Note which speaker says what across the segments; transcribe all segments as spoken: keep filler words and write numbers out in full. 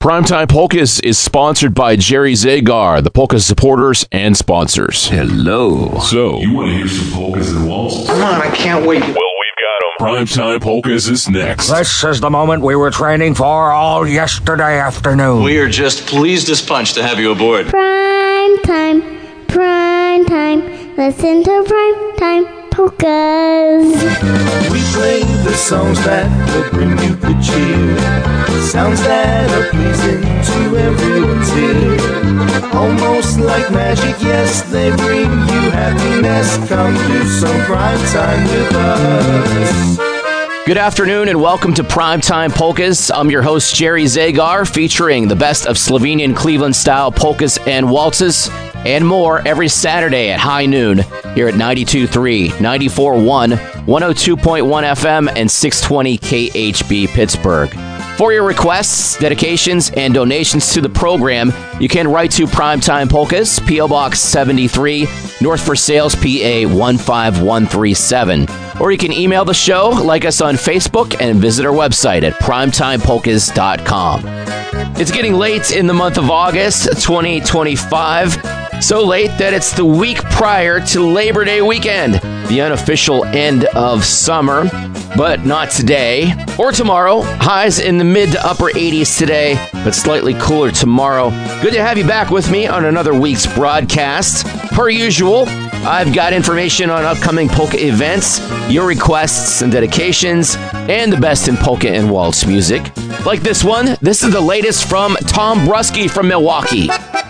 Speaker 1: Primetime Polkas is sponsored by Jerry Zagar, the Polka supporters and sponsors.
Speaker 2: Hello.
Speaker 1: So,
Speaker 3: You want to hear some polkas and waltzes?
Speaker 4: Come on, I can't wait.
Speaker 3: Well, we've got them. Primetime Polkas is next.
Speaker 5: This is the moment we were training for all yesterday afternoon.
Speaker 6: We are just pleased as punch to have you aboard.
Speaker 7: Prime time, prime time, listen to prime time polkas.
Speaker 8: We play the songs that will bring you good cheer, sounds that are pleasing to everyone's ear. Almost like magic, yes, they bring you happiness. Come do some prime time with us.
Speaker 9: Good afternoon and welcome to Primetime Polkas. I'm your host, Jerry Zagar, featuring the best of Slovenian Cleveland-style polkas and waltzes and more every Saturday at high noon here at ninety-two point three, ninety-four point one, one oh two point one F M, and six twenty K H B Pittsburgh. For your requests, dedications, and donations to the program, you can write to Primetime Polkas, P O Box seventy-three, North Versailles, P A one five one three seven. Or you can email the show, like us on Facebook, and visit our website at primetime polkas dot com. It's getting late in the month of August twenty twenty-five. So late that it's the week prior to Labor Day weekend, the unofficial end of summer, but not today or tomorrow. Highs in the mid to upper eighties today, but slightly cooler tomorrow. Good to have you back with me on another week's broadcast. Per usual, I've got information on upcoming polka events, your requests and dedications, and the best in polka and waltz music. Like this one, this is the latest from Tom Brusky from Milwaukee.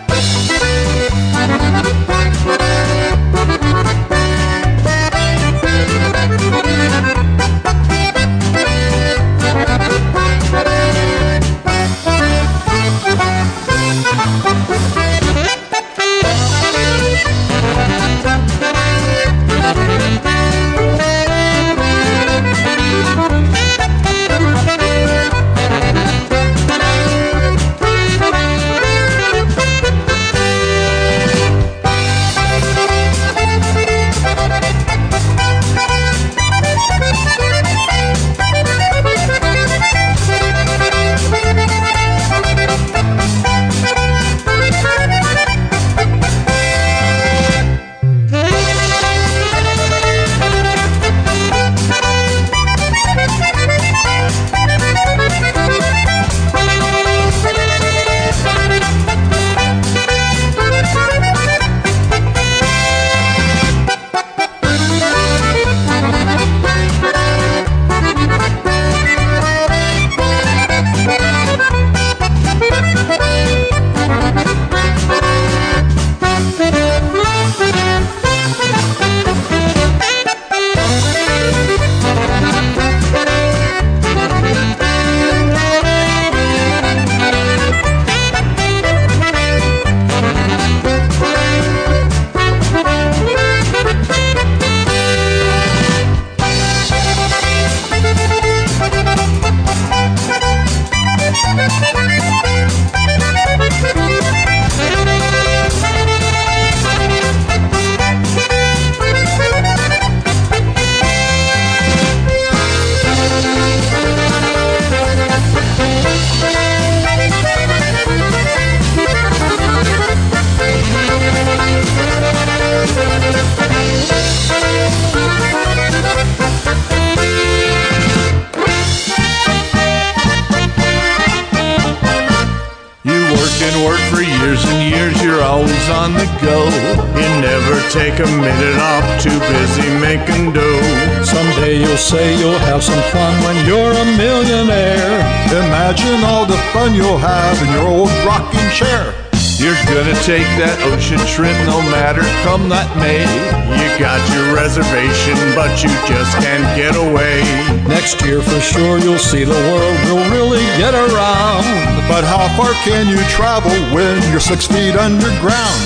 Speaker 10: Take a minute off, too busy making dough.
Speaker 11: Someday you'll say you'll have some fun when you're a millionaire.
Speaker 10: Imagine all the fun you'll have in your old rocking chair. You're gonna take that ocean trip no matter come that May. You got your reservation, but you just can't get away.
Speaker 11: Next year for sure you'll see the world will really get around.
Speaker 10: But how far can you travel when you're six feet underground?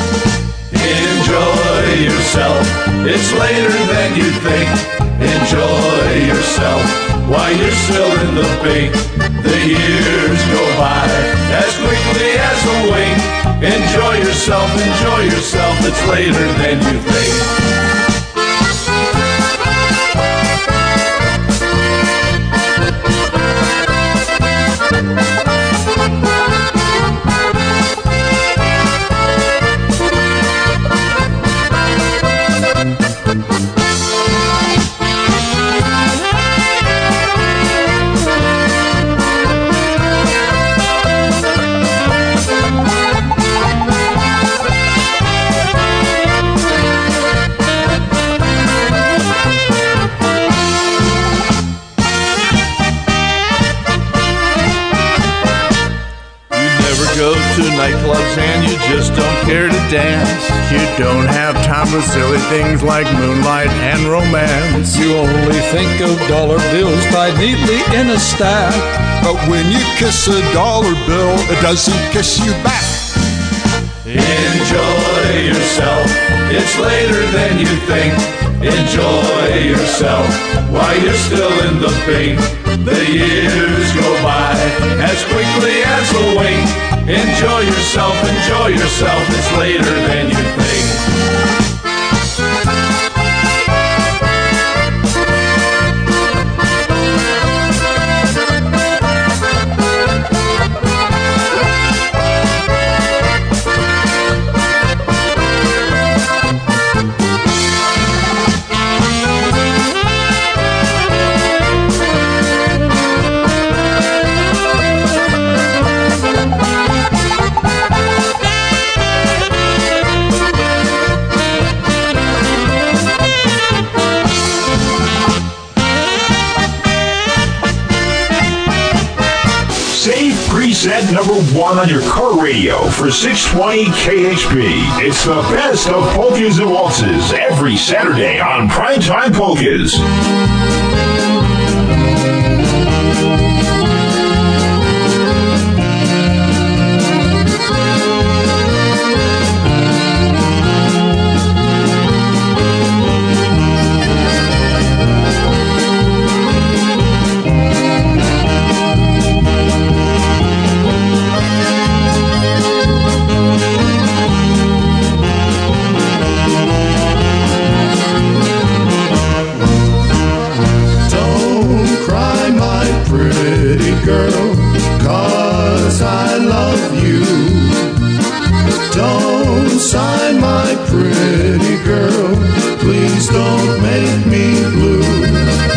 Speaker 8: Enjoy yourself, it's later than you think. Enjoy yourself while you're still in the pink. The years go by as quickly as a wink. Enjoy yourself, enjoy yourself, it's later than you think.
Speaker 10: go to nightclubs and you just don't care to dance.
Speaker 8: You don't have time for silly things like moonlight and romance.
Speaker 11: You only think of dollar bills tied neatly in a stack.
Speaker 10: But when you kiss a dollar bill, it doesn't kiss you back.
Speaker 8: Enjoy yourself, it's later than you think. Enjoy yourself while you're still in the pink. The years go by as quickly as a wink. Enjoy yourself, enjoy yourself, it's later than you think.
Speaker 3: Set number one on your car radio for six twenty K H P. It's the best of polkas and waltzes every Saturday on Primetime Polkas.
Speaker 8: Girl, 'cause I love you. Don't sigh, my pretty girl, please don't make me blue.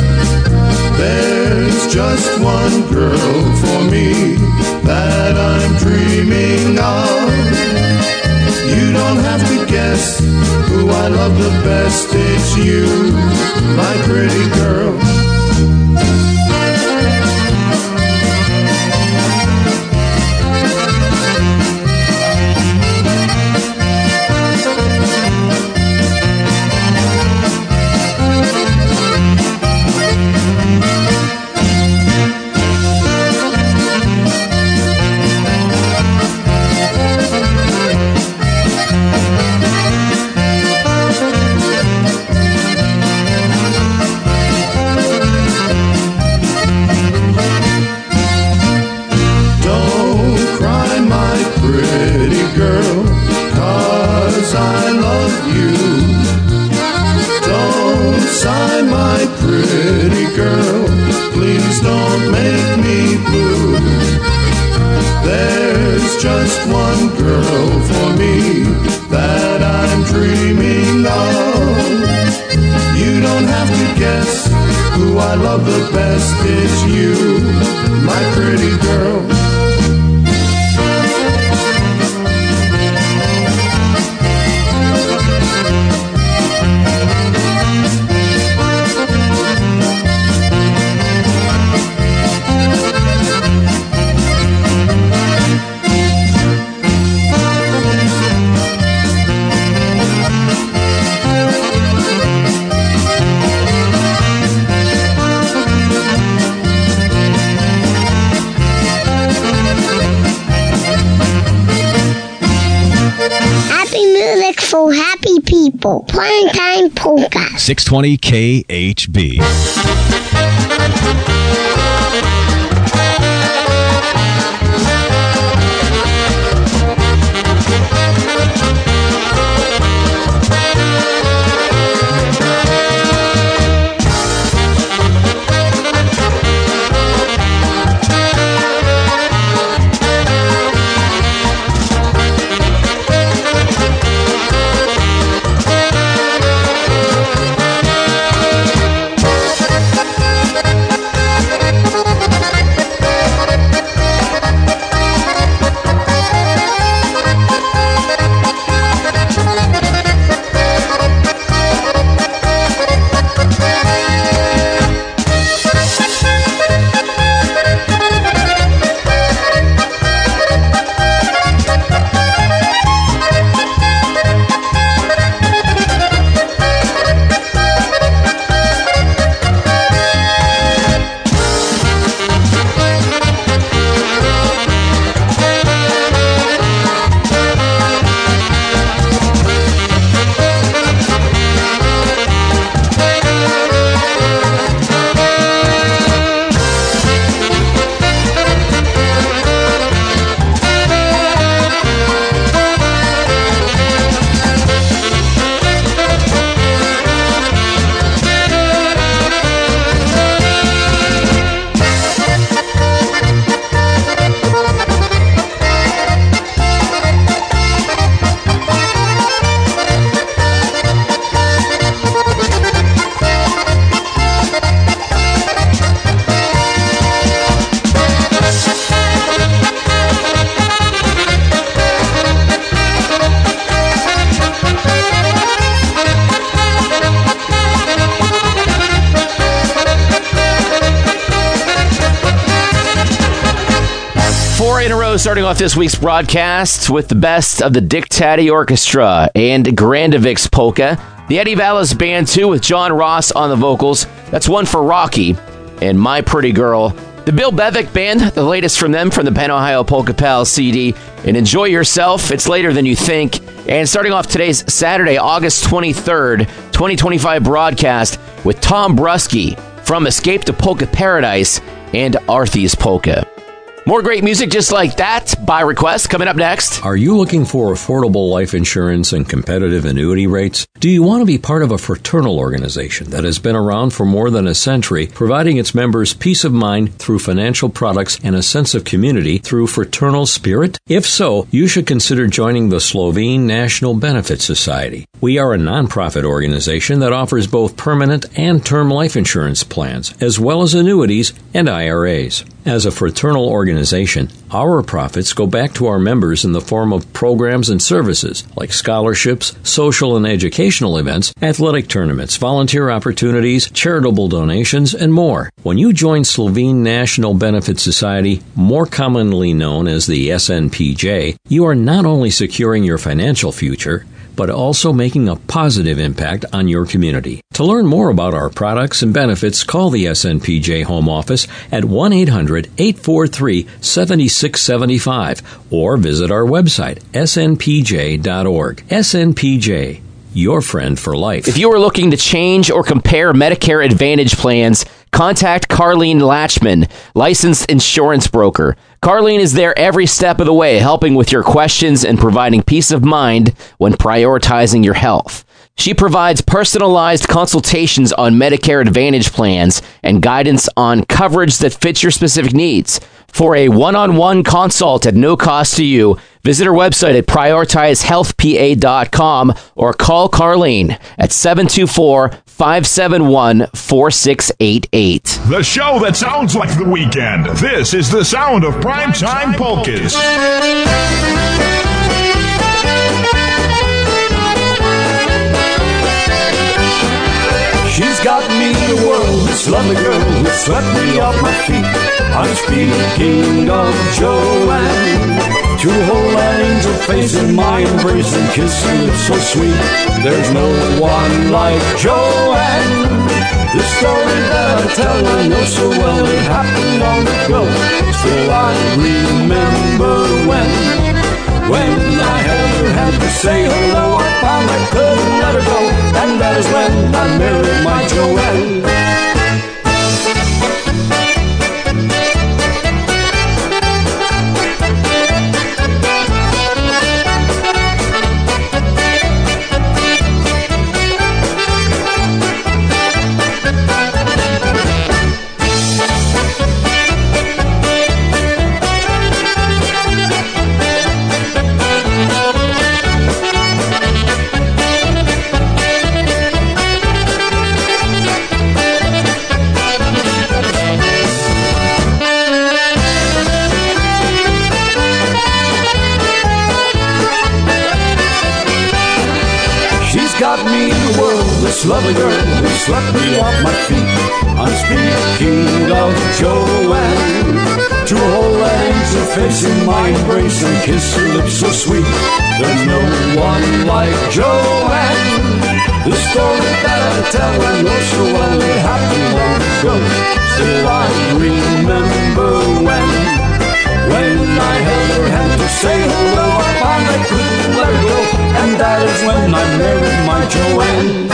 Speaker 8: There's just one girl for me that I'm dreaming of. You don't have to guess who I love the best, it's you, my pretty girl. I love the best, it's you, my pretty girl.
Speaker 7: For happy people, Primetime Polka.
Speaker 2: six twenty K H B.
Speaker 9: a row, starting off this week's broadcast with the best of the Dick Taddy Orchestra and Grandavix Polka. The Eddie Vallis Band two with John Ross on the vocals. That's one for Rocky. And My Pretty Girl. The Bill Bevick Band, the latest from them from the Penn Ohio Polka Pals C D. And Enjoy Yourself, it's later than you think. And starting off today's Saturday, August twenty-third, twenty twenty-five broadcast with Tom Brusky from Escape to Polka Paradise and Arthy's Polka. More great music just like that by request coming up next.
Speaker 11: Are you looking for affordable life insurance and competitive annuity rates? Do you want to be part of a fraternal organization that has been around for more than a century, providing its members peace of mind through financial products and a sense of community through fraternal spirit? If so, you should consider joining the Slovene National Benefit Society. We are a nonprofit organization that offers both permanent and term life insurance plans, as well as annuities and I R As. As a fraternal organization, our profits go back to our members in the form of programs and services like scholarships, social and educational events, athletic tournaments, volunteer opportunities, charitable donations, and more. When you join Slovene National Benefit Society, more commonly known as the S N P J, you are not only securing your financial future, but also making a positive impact on your community. To learn more about our products and benefits, call the S N P J Home Office at one eight hundred, eight four three, seven six seven five or visit our website, s n p j dot org. S N P J, your friend for life.
Speaker 9: If you are looking to change or compare Medicare Advantage plans, contact Carlene Latchman, licensed insurance broker. Carlene is there every step of the way, helping with your questions and providing peace of mind when prioritizing your health. She provides personalized consultations on Medicare Advantage plans and guidance on coverage that fits your specific needs. For a one-on-one consult at no cost to you, visit her website at prioritize health p a dot com or call Carlene at seven two four, five seven one, four six eight eight.
Speaker 3: The show that sounds like the weekend. This is the sound of Primetime Polkas.
Speaker 8: She's got me the world, this lovely girl who swept me off my feet. I'm speaking of Joanne. To hold an angel face in my embrace and kiss her lips so sweet. There's no one like Joanne. The story that I tell I know so well, it happened long ago. Still I remember when When I held her hand to say hello, I found I couldn't let her go. And that is when I married my Joanne. Got me the world, this lovely girl who swept me off my feet. I'm speaking of Joanne. To hold an angel face in my embrace and kiss her lips so sweet. There's no one like Joanne. The story that I tell I know so well, it happened long ago. Still I remember when When I held her hand to say hello, I found I couldn't let her go. And that is when I married my Joanne.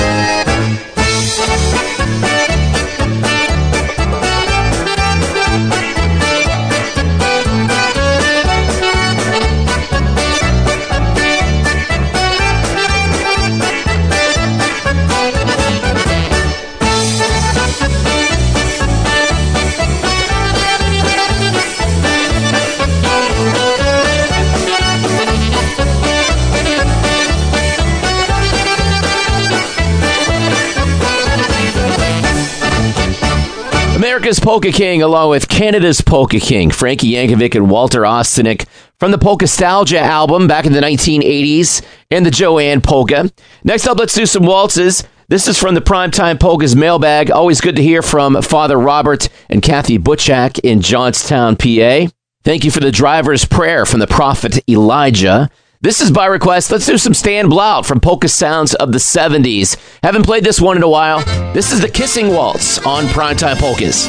Speaker 9: America's Polka King, along with Canada's Polka King, Frankie Yankovic and Walter Ostanek, from the Polkastalgia album back in the nineteen eighties, and the Joanne Polka. Next up, let's do some waltzes. This is from the Primetime Polkas mailbag. Always good to hear from Father Robert and Kathy Butchak in Johnstown, P A. Thank you for the driver's prayer from the prophet Elijah. This is by request. Let's do some Stan Blount from Polka Sounds of the seventies. Haven't played this one in a while. This is the Kissing Waltz on Primetime Polkas.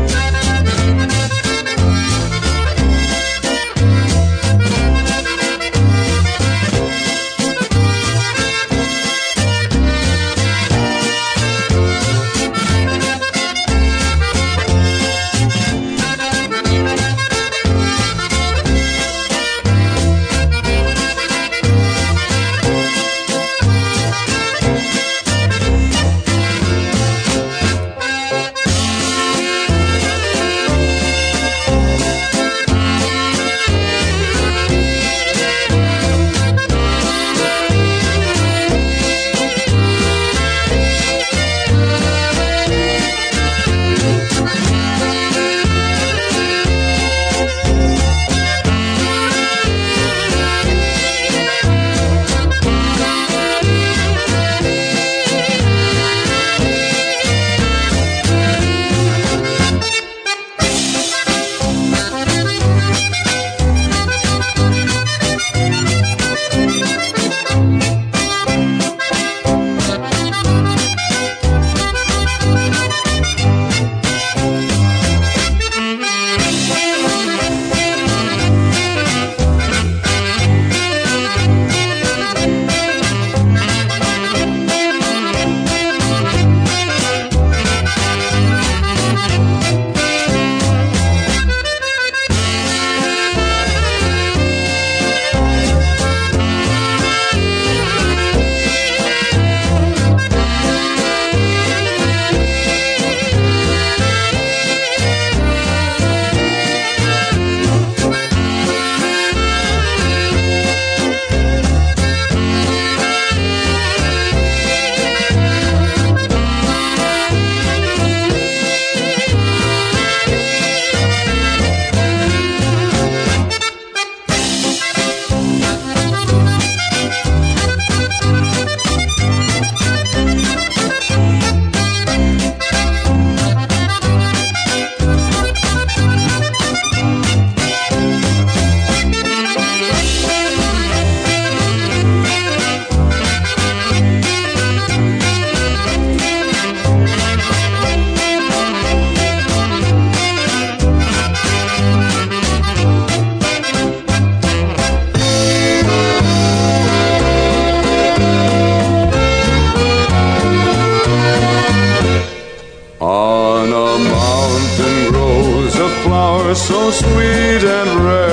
Speaker 8: So sweet and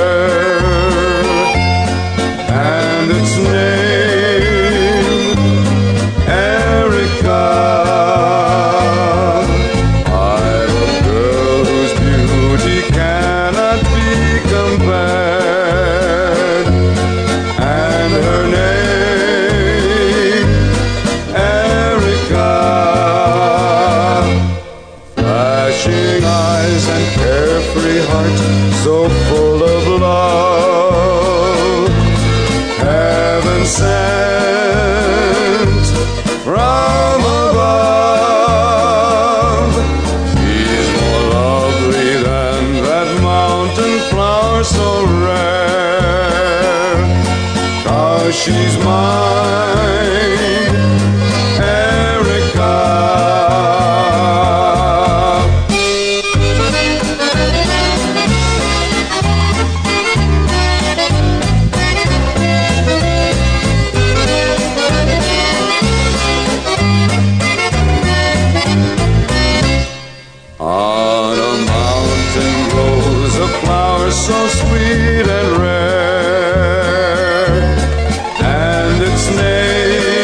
Speaker 8: rare, and its name, Erica. I'm a girl whose beauty cannot be compared, and her name, Erica. Flashing eyes and carefree heart, so full of love, heaven sent from above. She's more lovely than that mountain flower so rare, 'cause she's mine, Erica. So sweet and rare, and its name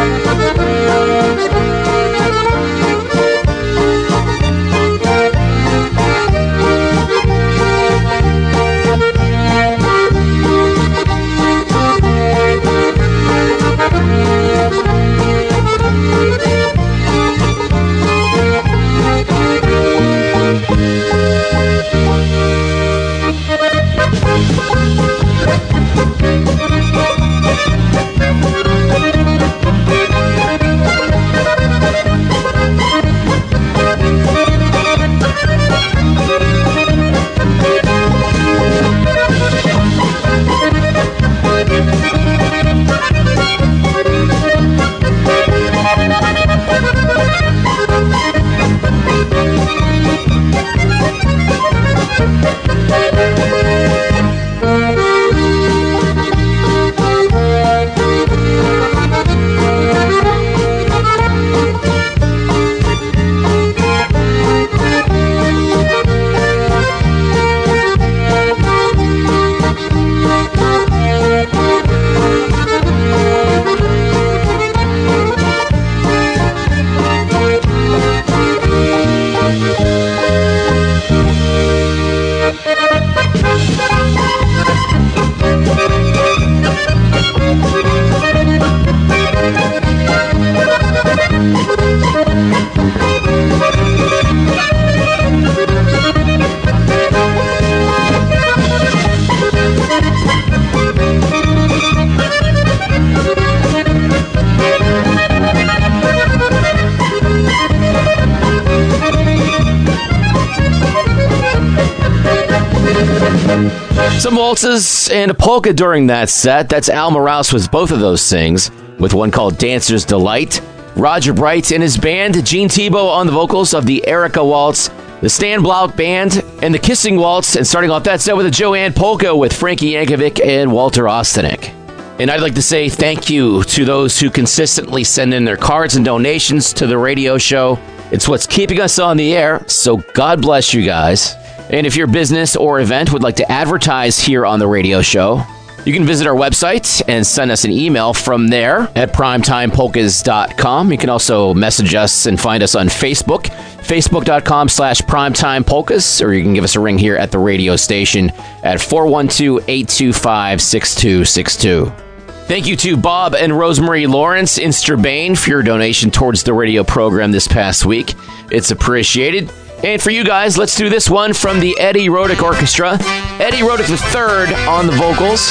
Speaker 9: Some waltzes and a polka during that set. That's Al Morales with both of those things, with one called Dancer's Delight. Roger Bright and his band, Gene Tebow on the vocals of the Erica Waltz, the Stan Blount Band, and the Kissing Waltz, and starting off that set with a Joanne Polka with Frankie Yankovic and Walter Ostanek. And I'd like to say thank you to those who consistently send in their cards and donations to the radio show. It's what's keeping us on the air, so God bless you guys. And if your business or event would like to advertise here on the radio show, you can visit our website and send us an email from there at primetime polkas dot com. You can also message us and find us on Facebook, facebook.com slash primetimepolkas, or you can give us a ring here at the radio station at four one two, eight two five, six two six two. Thank you to Bob and Rosemary Lawrence in Strabane for your donation towards the radio program this past week. It's appreciated. And for you guys, let's do this one from the Eddie Rodick Orchestra. Eddie Rodick the third on the vocals.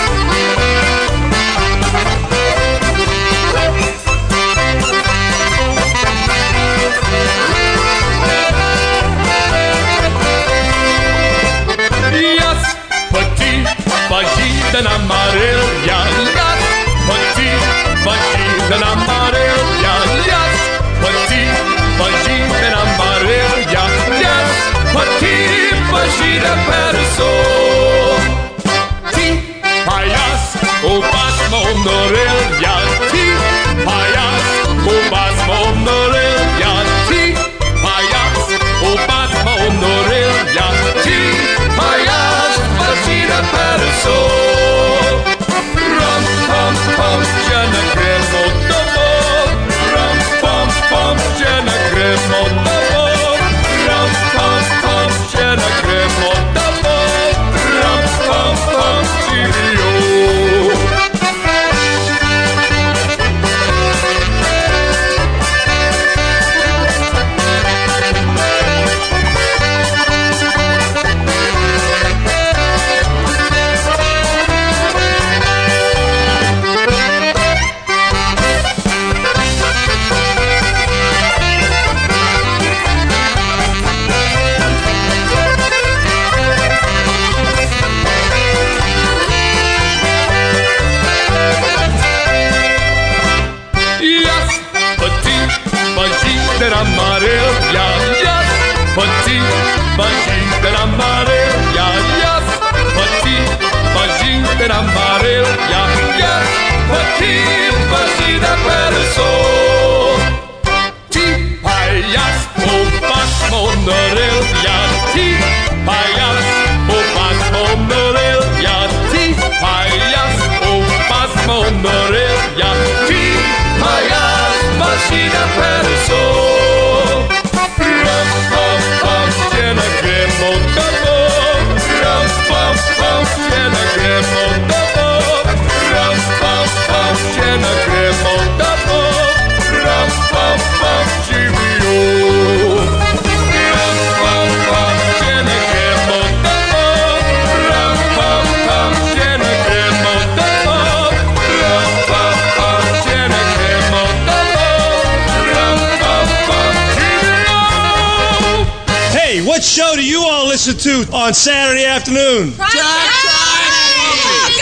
Speaker 8: Yes, petit, petit de la Maria. Yes, petit, petit de la Maria. Yes, petit, petit de la Maria. Yes, petit, petit de perso. Ti, payas, ubas mondorel. Ja, ti, payas, ubas mondorel. Ja, ti, payas, ubas mondorel. Ja, ti, payas, petit de perso. Rum, pum, pum, jena gremo dobo. Rum, pum, pum, jena gremo dobo. Rum, pum, pum, jena gremo dobo. Rum, pum, pum, cheerio. De la Maria, yes, petit, petit de la Maria, yes, petit, petit de la Maria, yes, petit, petit de perso. Ti, payas, ubas mondorel, ja, ti, payas, ubas mondorel, ja, ti, payas, ubas mondorel, ja, ti, payas.
Speaker 4: What show do you all listen to on Saturday afternoon?
Speaker 12: Prime Time!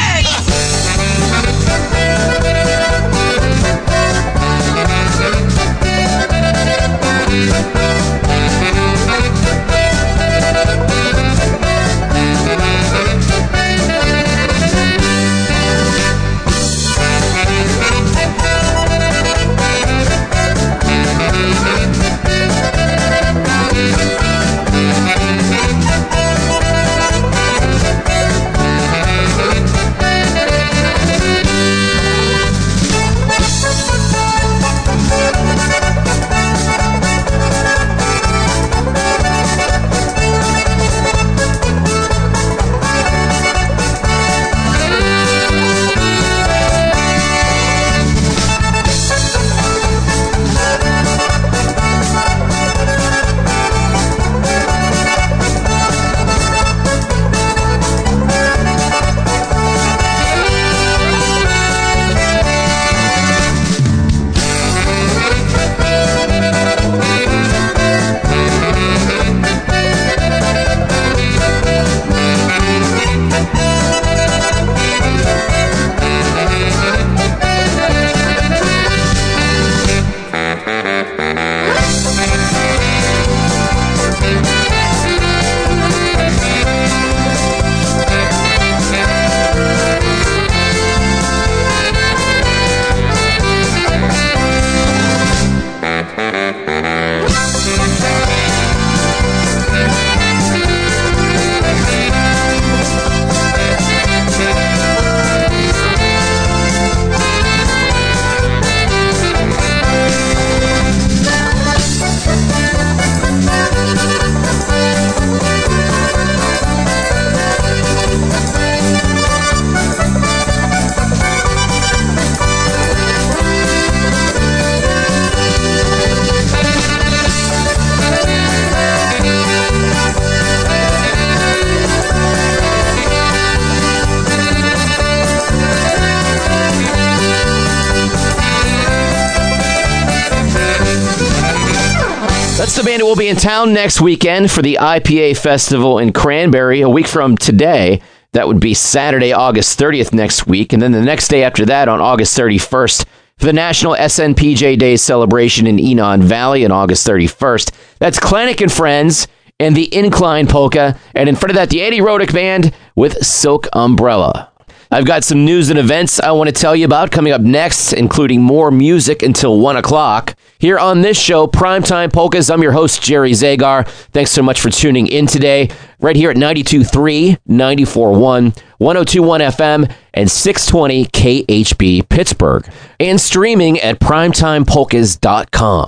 Speaker 9: That's the band who will be in town next weekend for the I P A Festival in Cranberry a week from today. That would be Saturday, August thirtieth next week. And then the next day after that, on August thirty-first, for the National S N P J Day celebration in Enon Valley on August thirty-first. That's Klanick and Friends and the Incline Polka. And in front of that, the Eddie Rodick Band with Silk Umbrella. I've got some news and events I want to tell you about coming up next, including more music until one o'clock. Here on this show, Primetime Polkas, I'm your host, Jerry Zagar. Thanks so much for tuning in today, right here at ninety-two point three, ninety-four point one, one oh two point one F M, and six twenty K H B Pittsburgh, and streaming at primetime polkas dot com.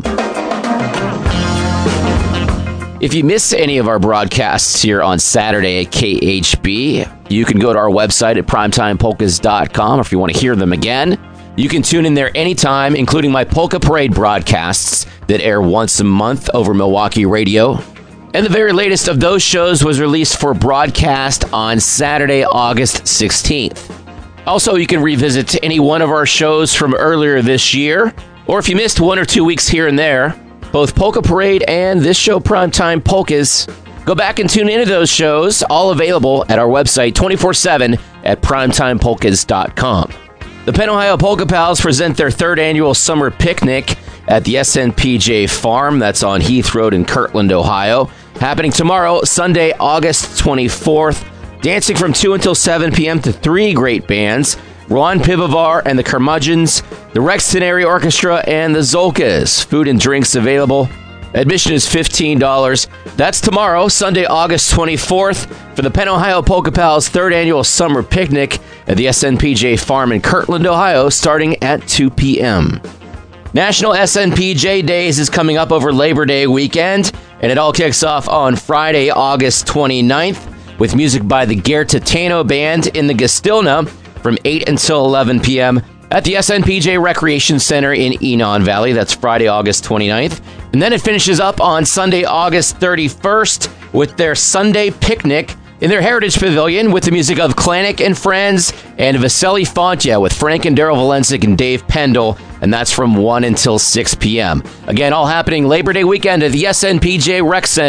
Speaker 9: If you miss any of our broadcasts here on Saturday at K H B, you can go to our website at primetime polkas dot com, or if you want to hear them again, you can tune in there anytime, including my Polka Parade broadcasts that air once a month over Milwaukee Radio. And the very latest of those shows was released for broadcast on Saturday, August sixteenth. Also, you can revisit any one of our shows from earlier this year, or if you missed one or two weeks here and there, both Polka Parade and this show, Primetime Polkas, go back and tune into those shows, all available at our website twenty-four seven at primetime polkas dot com. The Penn Ohio Polka Pals present their third annual summer picnic at the S N P J Farm. That's on Heath Road in Kirtland, Ohio. Happening tomorrow, Sunday, August twenty-fourth. Dancing from two until seven p.m. to three great bands: Ron Pivovar and the Curmudgeons, the Rex Teneri Orchestra, and the Zolkas. Food and drinks available. Admission is fifteen dollars. That's tomorrow, Sunday, August twenty-fourth, for the Penn Ohio Polka Pals' third annual summer picnic at the S N P J Farm in Kirtland, Ohio, starting at two p.m. National S N P J Days is coming up over Labor Day weekend, and it all kicks off on Friday, August twenty-ninth, with music by the Gertatano Band in the Gastilna from eight until eleven p.m. at the S N P J Recreation Center in Enon Valley. That's Friday, August twenty-ninth. And then it finishes up on Sunday, August thirty-first, with their Sunday picnic in their Heritage Pavilion with the music of Klanick and Friends and Vasily Fontya with Frank and Daryl Valensik and Dave Pendle, and that's from one until six p.m. Again, all happening Labor Day weekend at the S N P J Rec Center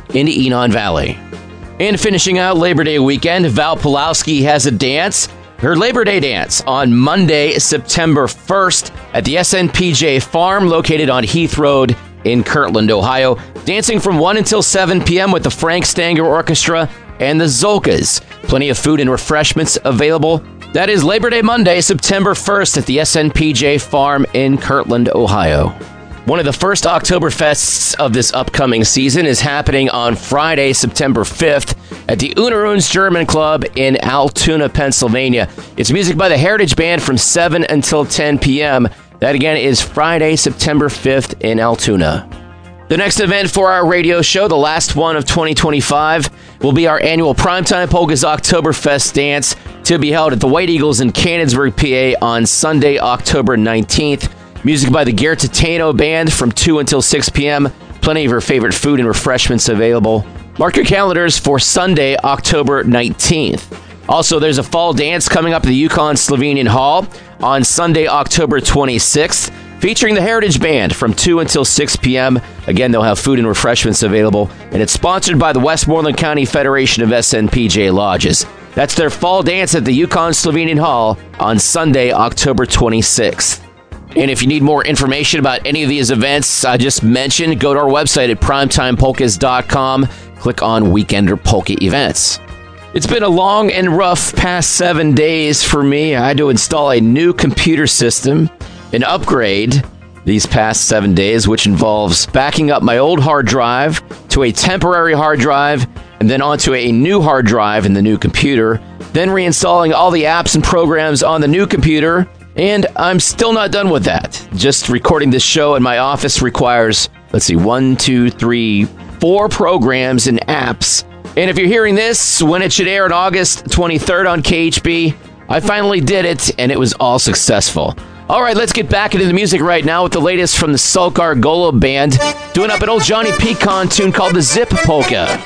Speaker 9: in Enon Valley. And finishing out Labor Day weekend, Val Pulowski has a dance. Her Labor Day dance on Monday, September first at the S N P J Farm located on Heath Road in Kirtland, Ohio. Dancing from one until seven p.m. with the Frank Stanger Orchestra and the Zolkas. Plenty of food and refreshments available. That is Labor Day Monday, September first at the S N P J Farm in Kirtland, Ohio. One of the first Oktoberfests of this upcoming season is happening on Friday, September fifth at the Unaruns German Club in Altoona, Pennsylvania. It's music by the Heritage Band from seven until ten p.m. That again is Friday, September fifth in Altoona. The next event for our radio show, the last one of twenty twenty-five, will be our annual Primetime Polkas Oktoberfest dance to be held at the White Eagles in Canonsburg, P A on Sunday, October nineteenth. Music by the Gertatano Band from two until six p.m. Plenty of your favorite food and refreshments available. Mark your calendars for Sunday, October nineteenth. Also, there's a fall dance coming up at the Yukon Slovenian Hall on Sunday, October twenty-sixth, featuring the Heritage Band from two until six p.m. Again, they'll have food and refreshments available, and it's sponsored by the Westmoreland County Federation of S N P J Lodges. That's their fall dance at the Yukon Slovenian Hall on Sunday, October twenty-sixth. And if you need more information about any of these events I just mentioned, go to our website at primetime polkas dot com. Click on Weekender Polka Events. It's been a long and rough past seven days for me. I had to install a new computer system, an upgrade these past seven days, which involves backing up my old hard drive to a temporary hard drive and then onto a new hard drive in the new computer, then reinstalling all the apps and programs on the new computer. And I'm still not done with that. Just recording this show in my office requires, let's see, one, two, three, four programs and apps. And if you're hearing this when it should air on August twenty-third on K H B, I finally did it, and it was all successful. All right, let's get back into the music right now with the latest from the Sulkar Golo Band, doing up an old Johnny Pecan tune called the Zip Polka.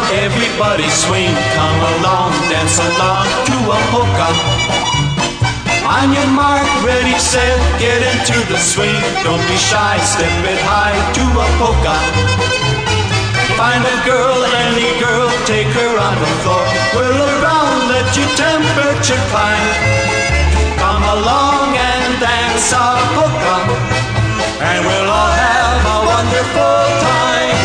Speaker 8: everybody swing. Come along, dance along to a polka. On your mark, ready, set, get into the swing. Don't be shy, step it high to a polka. Find a girl, any girl, take her on the floor. Whirl around, let your temperature climb. Come along and dance a polka, and we'll all have a wonderful time.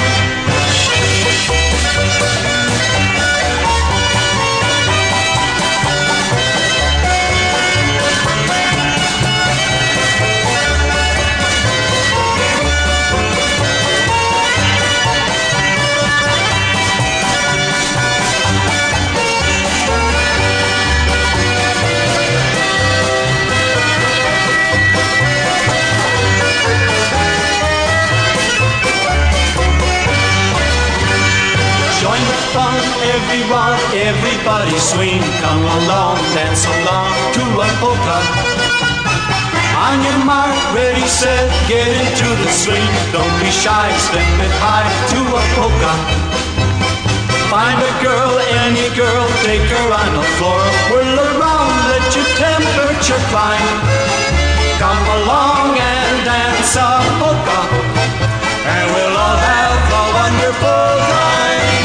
Speaker 8: Everyone, everybody swing. Come along, dance along to a polka. On your mark, ready, set, get into the swing. Don't be shy, step it high to a polka. Find a girl, any girl, take her on the floor. Whirl around, let your temperature climb. Come along and dance a polka, and we'll all have a wonderful time.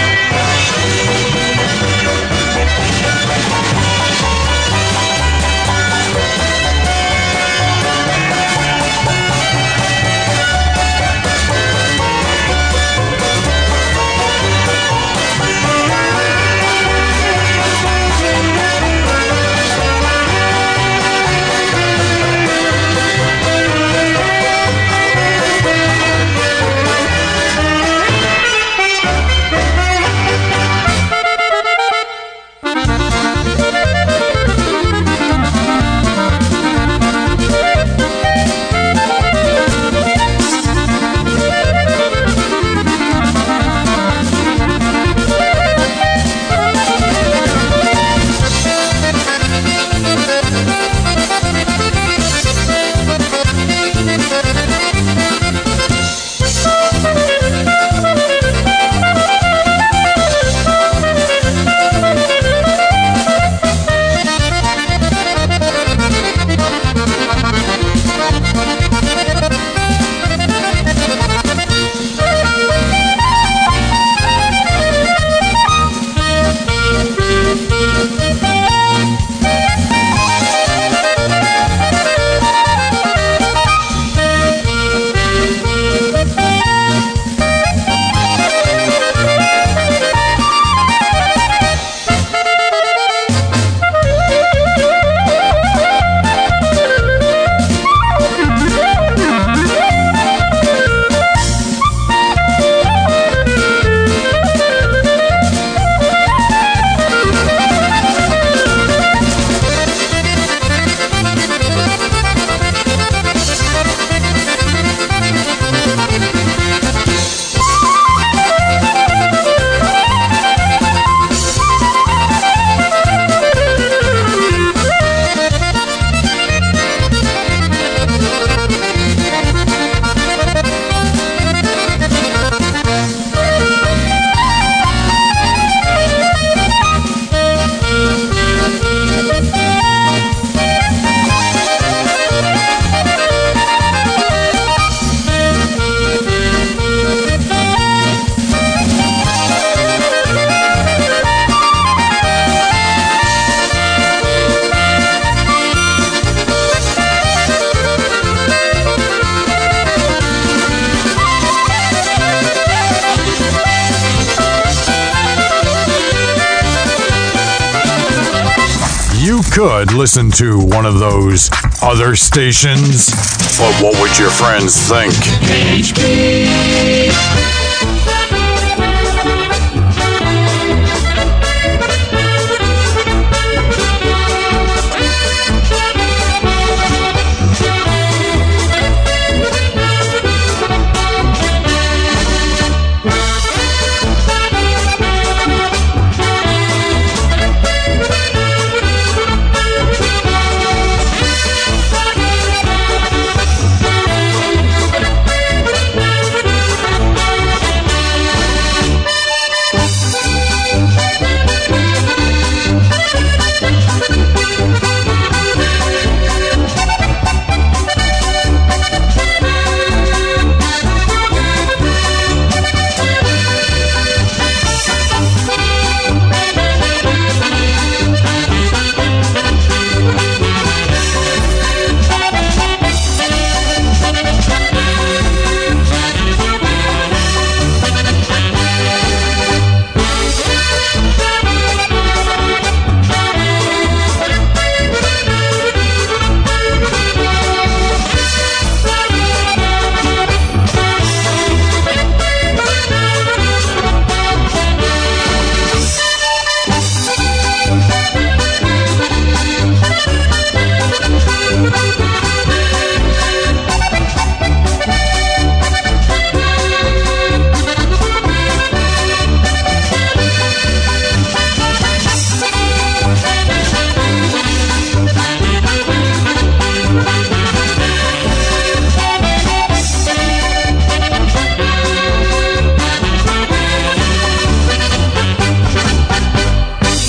Speaker 13: Could listen to one of those other stations, but what would your friends think?
Speaker 8: K H B.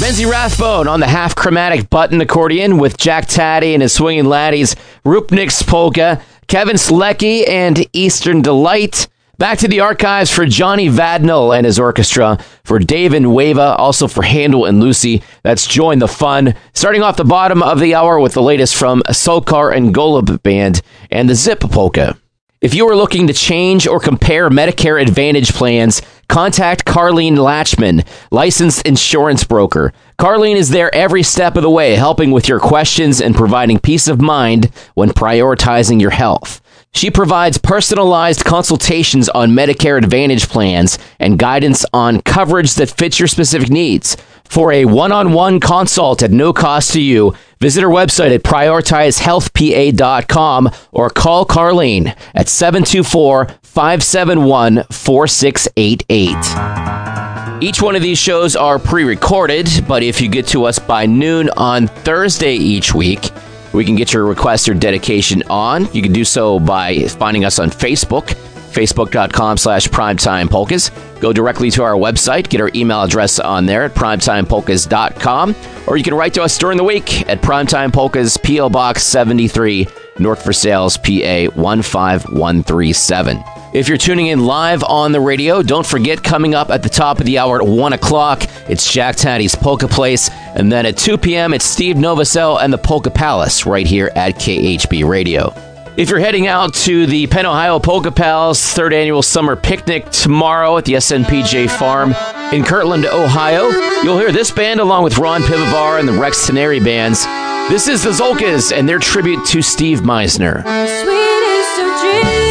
Speaker 9: Menzie Rathbone on the half-chromatic button accordion with Jack Taddy and his swinging laddies, Rupnik's polka, Kevin Slecki and Eastern Delight. Back to the archives for Johnny Vadnal and his orchestra, for Dave and Wava, also for Handel and Lucy. That's Join the Fun. Starting off the bottom of the hour with the latest from Sokar and Golub Band and the Zip Polka. If you are looking to change or compare Medicare Advantage plans, contact Carlene Latchman, licensed insurance broker. Carlene is there every step of the way, helping with your questions and providing peace of mind when prioritizing your health. She provides personalized consultations on Medicare Advantage plans and guidance on coverage that fits your specific needs. For a one-on-one consult at no cost to you, visit her website at prioritize health p a dot com or call Carlene at seven two four, five seven one, four six eight eight. Each one of these shows are pre-recorded, but if you get to us by noon on Thursday each week, we can get your request or dedication on. You can do so by finding us on Facebook, facebook.com slash primetime polkas. Go directly to our website, get our email address on there at primetime polkas dot com, or you can write to us during the week at Primetime Polkas, P O Box seventy-three, North Versailles, P A one five one three seven. If you're tuning in live on the radio, don't forget, coming up at the top of the hour at one o'clock, it's Jack Taddy's Polka Place, and then at two p.m., it's Steve Novosel and the Polka Palace right here at K H B Radio. If you're heading out to the Penn Ohio Polka Pals third annual summer picnic tomorrow at the S N P J Farm in Kirtland, Ohio, you'll hear this band along with Ron Pivovar and the Rex Teneri bands. This is the Zolkas and their tribute to Steve Meisner.
Speaker 12: Sweetest of dreams.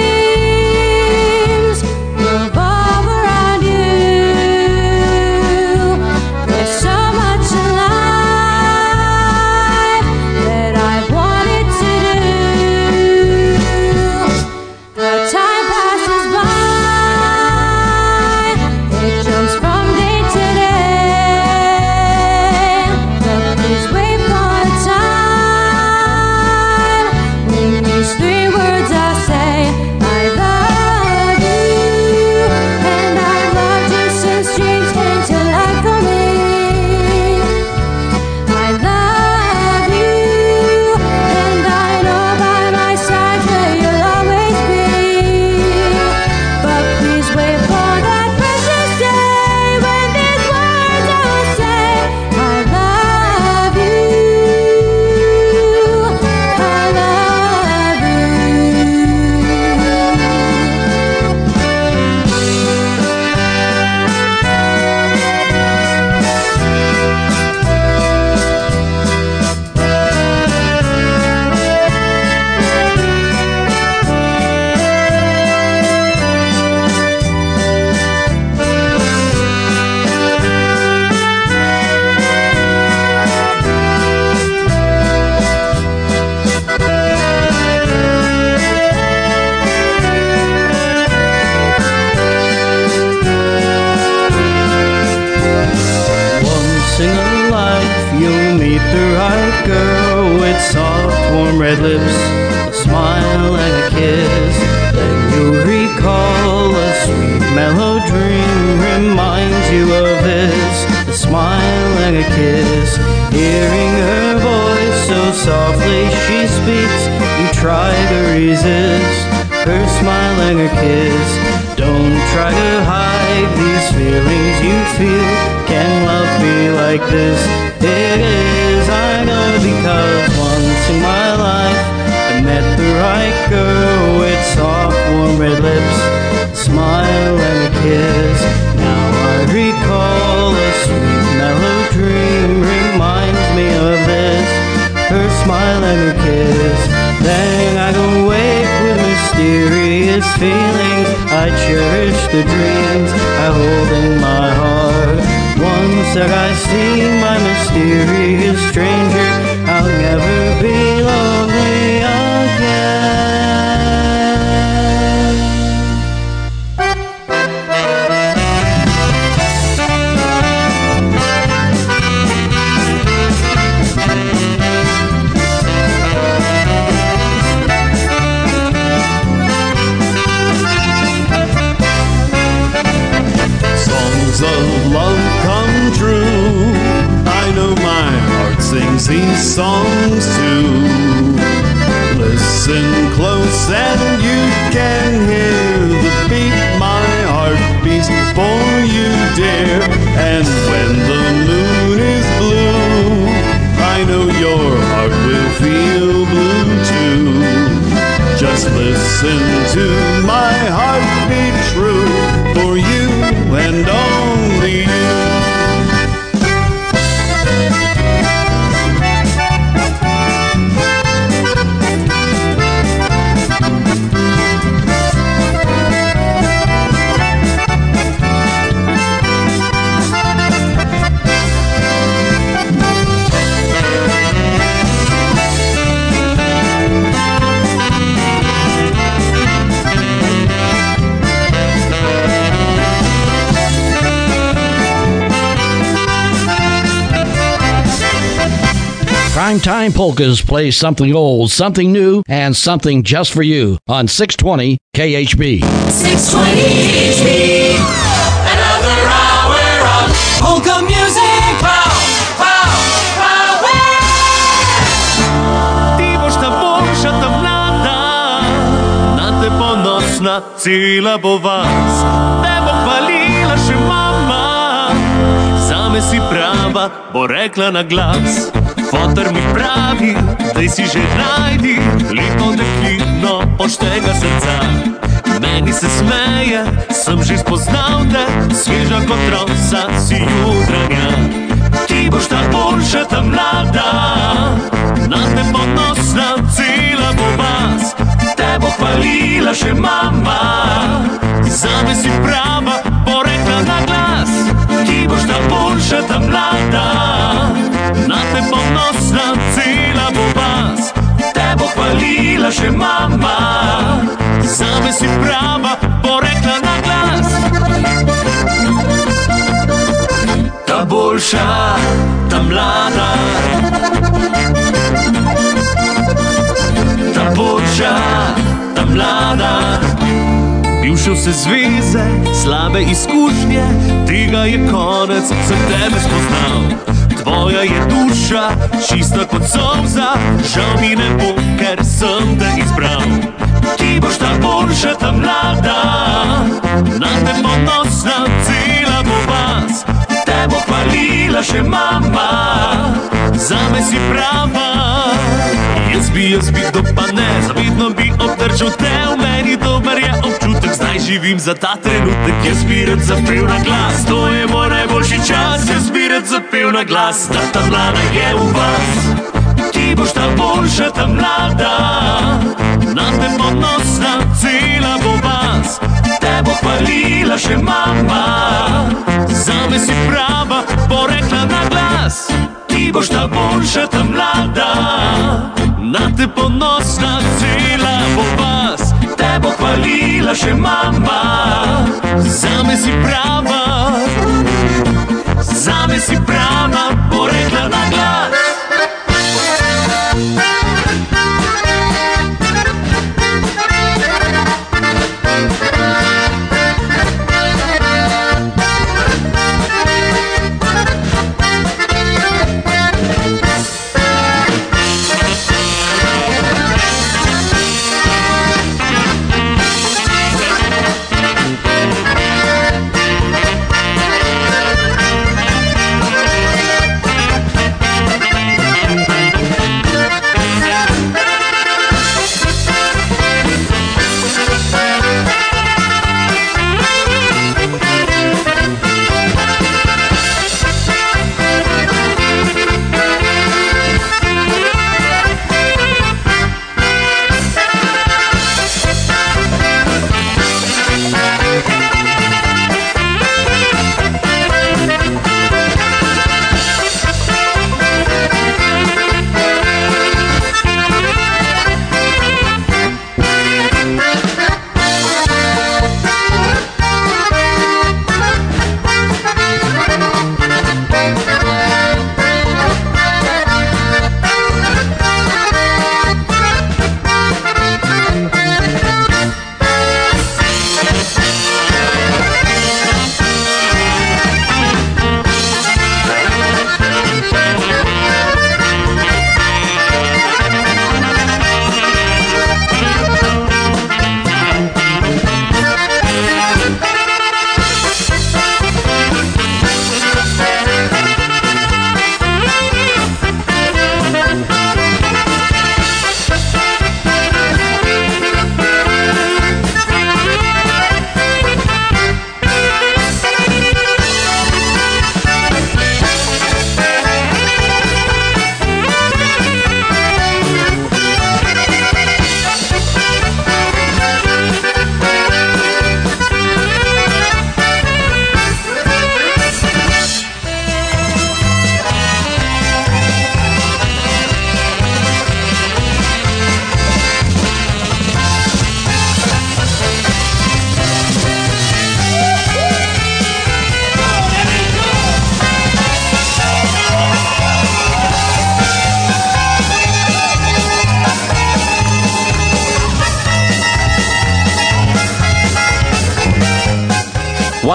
Speaker 14: Red lips, a smile and a kiss. Then you'll recall a sweet mellow dream reminds you of this. A smile and a kiss. Hearing her voice so softly she speaks, you try to resist her smile and her kiss. Don't try to hide these feelings you feel. Can love be like this? It is, I know, because once in my life I met the right girl with soft, warm red lips, a smile and a kiss. Now I recall a sweet, mellow dream reminds me of this, her smile and her kiss. Then I go wake with mysterious feelings. I cherish the dreams I hold in my heart. Once that I see my mysterious stranger, I'll never be lonely again.
Speaker 8: Songs of love come true
Speaker 10: sing songs too. Listen close and you can hear the beat my heart beats for you, dear. And when the moon is blue, I know your heart will feel blue too. Just listen to my heart be true for you and only you.
Speaker 15: Primetime Polkas plays something old, something new, and something just for you on six twenty K H B.
Speaker 12: six twenty K H B. Another hour of polka music. Pow, pow, pow,
Speaker 16: Ти бошта Божата млада, на те поносна ціла по вас. Тебе хвалила ще мама, саме си права, бо рекла на глас. Фотър ми прави, дай си же найди литно деклино почтега сърца. Мени се смея, съм же спознал те, свежа кот роса си jutranя. Ти боща Божата млада, на те поносна ціла по вас. Те похвалила ще мама, саме си права, порекла на глас. Ти боща Божата млада, на те поносна ціла по вас. Те похвалила ще мама, саме си права, порекла на глас. Та больша, та млада, та больша, та mlada. Bivšel se zveze, slabe izkušnje, tega je konec, sem tebe spoznal. Tvoja je duša, čista kot solza, žal mi ne bo, ker sem te izbral. Ti boš ta boljša, ta mlada, na te ponosna, cela bo vas. Te bo hvalila še mama, zame si prava. Jaz bi, jaz bi, to pa ne, zavidno bi obdržal te, v meni dober je občutek, zdaj živim za ta trenutek. Jaz bi rad zapel na glas, to je moj najboljši čas. Jaz bi rad zapel na glas, da ta mlada je v vas. Ti boš ta boljša, ta mlada, na te ponosna, cela bo vas. Te bo hvalila še mama, zame si prava, bo rekla na glas. Ti boš ta boljša, ta mlada, na te ponosna, cela bo vas. Te bo hvalila še mama, zame si prava, zame si prava, bo rekla na glas.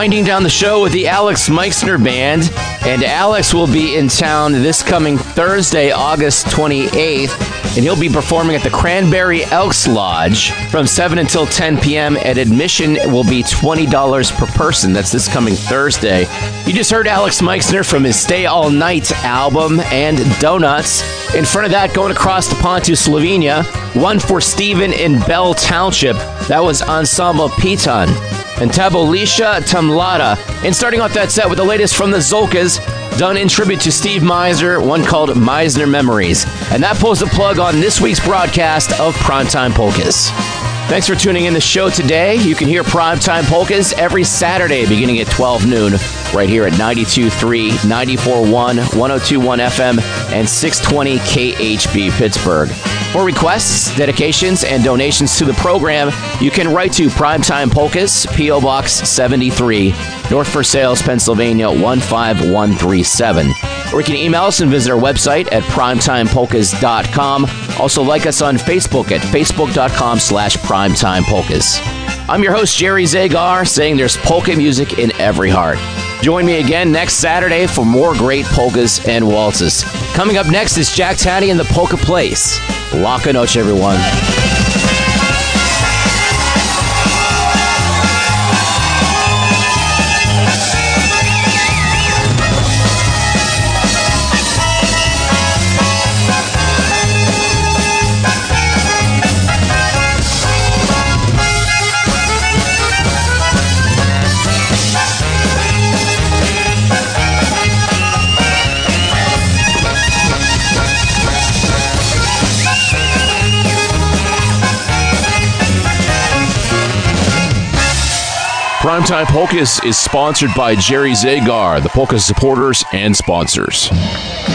Speaker 9: winding down the show with the Alex Meixner Band. And Alex will be in town this coming Thursday, August twenty-eighth. And he'll be performing at the Cranberry Elks Lodge from seven until ten p.m. And admission will be twenty dollars per person. That's this coming Thursday. You just heard Alex Meixner from his Stay All Night album and Donuts. In front of that, going across the pond to Slovenia, one for Stephen in Bell Township. That was Ensemble Piton. And Tabolisha Tamlada. And starting off that set with the latest from the Zolkas, done in tribute to Steve Meisner, one called Meisner Memories. And that pulls the plug on this week's broadcast of Primetime Polkas. Thanks for tuning in the show today. You can hear Primetime Polkas every Saturday beginning at twelve noon right here at ninety-two point three, ninety-four point one, one oh two point one F M, and six twenty K H B Pittsburgh. For requests, dedications, and donations to the program, you can write to Primetime Polkas, P O. Box seventy-three, North Versailles, Pennsylvania, one five one three seven. Or you can email us and visit our website at primetime polkas dot com. Also like us on Facebook at facebook.com slash primetimepolkas. I'm your host, Jerry Zagar, saying there's polka music in every heart. Join me again next Saturday for more great polkas and waltzes. Coming up next is Jack Tanney and the Polka Place. Laka noche, everyone.
Speaker 1: Primetime Polkas is sponsored by Jerry Zagar, the Polka supporters and sponsors.
Speaker 12: Good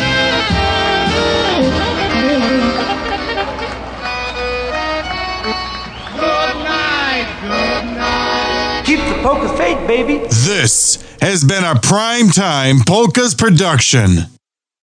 Speaker 12: night, good night.
Speaker 17: Keep the polka faith, baby.
Speaker 13: This has been a Primetime Polkas production.